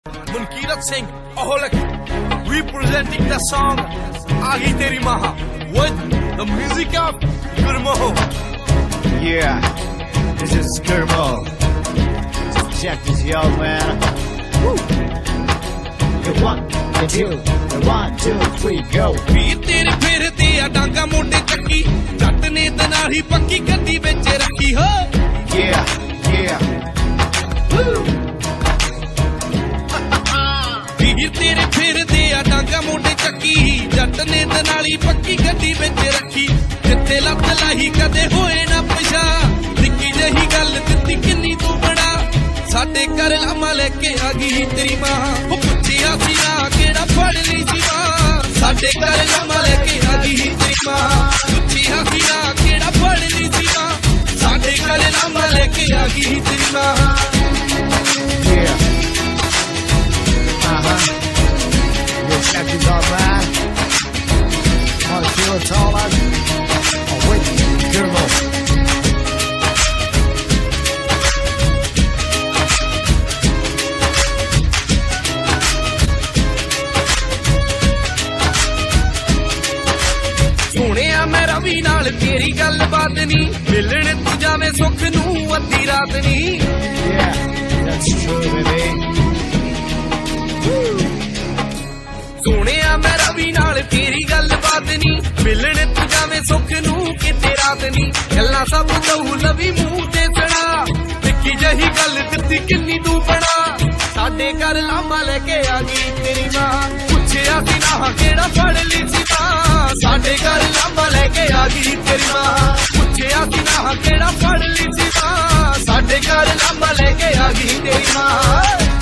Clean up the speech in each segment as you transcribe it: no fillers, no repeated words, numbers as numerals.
Mankirat Singh Aholik representing the song Aagi Teri Maha with the music of Gurmo. Yeah, this is Gurmo. Check this out, man. Woo. The 1, the 2, the 1, 2, 3, go. ਵੀਰ ਤੇਰੇ ਫੇਰਦੇ ਆ ਡਾਂਗਾ ਮੋਢੇ ਚੱਕੀ ਜੱਟ ਨੇ ਦਨਾਹੀ ਪੱਕੀ ਗੱਡੀ ਵਿੱਚ ਰੱਖੀ ਹੋ Yeah, yeah. Woo. ਵੀਰ ਤੇਰੇ ਫੇਰਦੇ ਆ ਡਾਂਗਾ ਮੋਢੇ ਚੱਕੀ ਜੱਟ ਨੇ ਦਨਾਲੀ ਪੱਕੀ ਗੱਡੀ ਵਿੱਚ ਰੱਖੀ ਜਿੱਥੇ ਲੱਤ ਲਾਹੀ ਕਦੇ ਹੋਏ ਨਾ ਪਛਾ ਨਿੱਕੀ ਜਿਹੀ ਗੱਲ ਦਿੱਤੀ ਕਿੰਨੀ ਤੂੰ ਬੜਾ ਸਾਡੇ ਘਰ ਲਾਮਾ ਲੈ ਕੇ ਆ ਗਈ ਤੇਰੀ ਮਾਂ ਉਹ ਪੁੱਛਿਆ ਸੀ ਨਾ ਕਿਹੜਾ ਫੜ ਲਈ ਸੀ ਮਾਂ ਸਾਡੇ ਘਰ ਲਾਮਾ ਲੈ ਕੇ ਆ ਗਈ ਤੇਰੀ ਮਾਂ ਪੁੱਛਿਆ ਸੀ ਨਾ ਕਿਹੜਾ ਫੜ ਲਈ ਸੀ ਮਾਂ ਸਾਡੇ ਘਰ ਲਾਮਾ ਲੈ ਕੇ ਆ ਗਈ ਤੇਰੀ ਮਾਂ Yeah. Yo, check this out, man. Wanna feel it all, man? Oh, wait, Gurmo. ਸੋਹਣਿਆ ਮੈਂ ਰਵੀ ਨਾਲ ਤੇਰੀ ਗੱਲਬਾਤ ਨੀ ਮਿਲਣ ਤੂੰ ਜਾਵੇਂ ਸੁੱਖ ਨੂੰ ਅੱਧੀ ਰਾਤ ਨੀ Yeah, that's true, baby. ਸੋਹਣਿਆ ਮੈਂ ਰਵੀ ਨਾਲ ਤੇਰੀ ਗੱਲਬਾਤ ਨੀ ਮਿਲਣ ਤੂੰ ਜਾਵੇਂ ਸੁੱਖ ਨੂੰ ਕਿਤੇ ਰਾਤ ਨੀ ਗੱਲਾਂ ਸਭ ਕਹੂ ਲਵੀ ਮੂੰਹ ਤੇ ਸਣਾ ਨਿੱਕੀ ਜਹੀ ਗੱਲ ਦਿੱਤੀ ਕਿੰਨੀ ਤੂੰ ਬਣਾ ਸਾਡੇ ਘਰ ਲਾਮਾ ਲੈ ਕੇ ਆ ਗਈ ਤੇਰੀ ਮਾਂ ਪੁੱਛਿਆ ਸੀ ਨਾ ਕਿਹੜਾ ਫੜ ਲਈ ਸੀ ਮਾਂ ਸਾਡੇ ਘਰ ਲਾਮਾ ਲੈ ਕੇ ਆ ਗਈ ਤੇਰੀ ਮਾਂ ਪੁੱਛਿਆ ਸੀ ਨਾ ਕਿਹੜਾ ਫੜ ਲਈ ਸੀ ਮਾਂ ਸਾਡੇ ਘਰ ਲਾਮਾ ਲੈ ਕੇ ਆ ਗਈ ਤੇਰੀ ਮਾਂ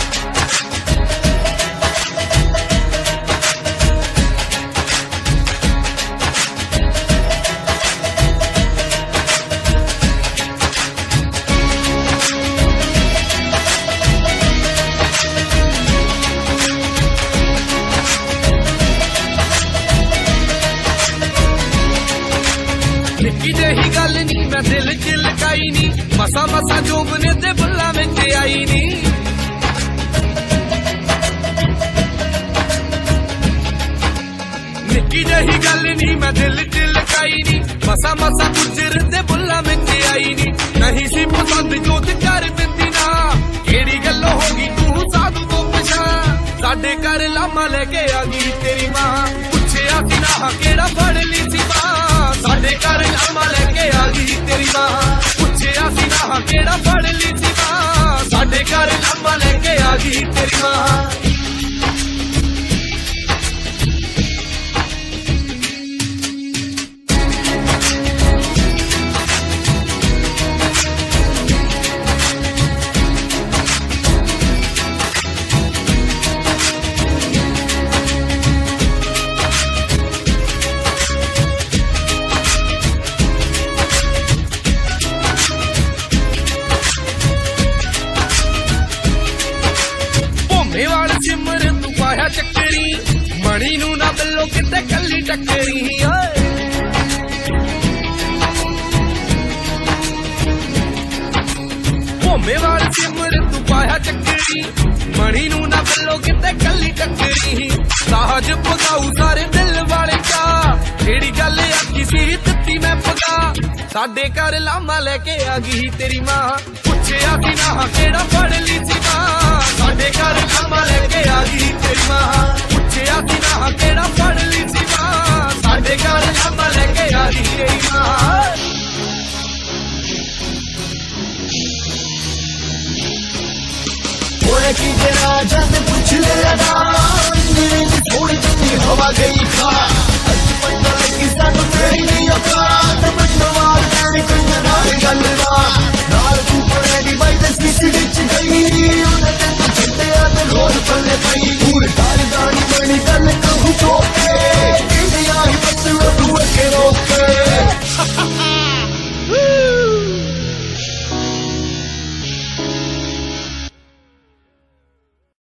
ਨਿੱਕੀ ਜਿਹੀ ਗੱਲ ਨੀ ਮੈਂ ਦਿਲ ਚ ਲਗਾਈ ਨੀ ਮਸਾ ਮਸਾ ਜੋਬਨੇ ਤੇ ਬੁੱਲਾਂ ਵਿੱਚ ਆਈ ਨੀ ਨਿੱਕੀ ਜਿਹੀ ਗੱਲ ਨੀ ਮੈਂ ਦਿਲ ਚ ਲਗਾਈ ਨੀ ਮਸਾ ਮਸਾ ਗੁਜਰ ਤੇ ਬੁੱਲਾਂ ਵਿੱਚ ਆਈ ਨੀ ਨਹੀਂ ਸੀ ਪਸੰਦ ਜੋਤ ਕਰ ਦਿੰਦੀ ਨਾ ਕਿਹੜੀ ਗੱਲ ਹੋ ਗਈ ਤੂੰ ਸਾਧੂ ਤੋਂ ਪਛਾ ਸਾਡੇ ਘਰ ਲਾਮਾ ਲੈ ਕੇ ਆ ਗਈ ਤੇਰੀ ਮਾਂ ਪੁੱਛਿਆ ਸੀ ਨਾ ਕਿਹੜਾ ਫੜ ਲਈ ਸੀ ਮਾਂ ਸਾਡੇ ਘਰ ਲਾਮਾ ਲੈ ਕੇ ਆ ਗਈ ਤੇਰੀ ਮਾਂ ਪੁੱਛਿਆ ਸੀ ਨਾ ਕਿਹੜਾ ਫੜ ਲਈ ਸੀ ਮਾਂ ਸਾਡੇ ਘਰ ਲਾਮਾ ਲੈ ਕੇ ਆ ਗਈ ਤੇਰੀ ਮਾਂ ਸਿਮਰ ਤੂੰ ਪਾਇਆ ਚੱਕਰੀ ਮਣੀ ਨੂੰ ਨਾ ਬੱਲੋ ਕਿਤੇ ਕੱਲੀ ਟੱਕਰੀ ਓਏ ਭੋਮੇ ਵਾਲ ਸਿਮਰ ਤੂੰ ਪਾਇਆ ਚੱਕਰੀ ਮਣੀ ਨੂੰ ਨਾ ਬੱਲੋ ਕਿਤੇ ਕੱਲੀ ਟੱਕਰੀ ਸਾਜ ਪਗਾਉ ਸਾਰੇ ਦਿਲ ਵਾਲੇ ਕਾ ਜਿਹੜੀ ਗੱਲ ਆਖੀ ਸੀ ਦਿੱਤੀ ਮੈਂ ਪਗਾ ਸਾਡੇ ਘਰ ਲਾਮਾ ਲੈ ਕੇ ਆ ਗਈ ਤੇਰੀ ਮਾਂ ਪੁੱਛਿਆ ਸੀ ਨਾ ਕਿਹੜਾ ਫੜ ਲਈ ਸੀ ਮਾਂ ਸਾਡੇ ਘਰ ਲਾਮਾ ਲੈ ਕੇ ਆ ਗਈ ਤੇਰੀ ਮਾਂ ਪੁੱਛਿਆ ਸੀ ਨਾ ਕਿਹੜਾ ਫੜ ਲਈ ਸੀ ਮਾਂ ਸਾਡੇ ਘਰ ਲਾਮਾ ਲੈ ਕੇ ਆ ਗਈ ਤੇਰੀ ਮਾਂ Ore ki tera jat puch le na thodi jitni hava gayi kha aj patna ki sanu teri nahi